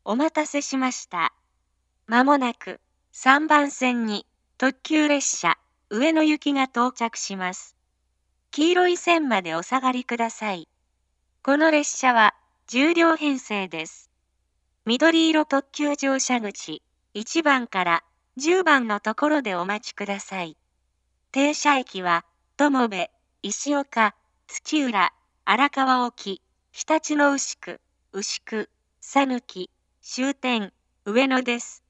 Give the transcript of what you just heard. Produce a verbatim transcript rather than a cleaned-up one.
お待たせしました。まもなくさんばん線に特急列車上野行きが到着します。黄色い線までお下がりください。この列車はじゅうりょう編成です。緑色特急乗車口いちばんからじゅうばんのところでお待ちください。停車駅は友部、石岡、土浦、荒川沖、常陸の牛久、牛久、讃岐、終点、上野です。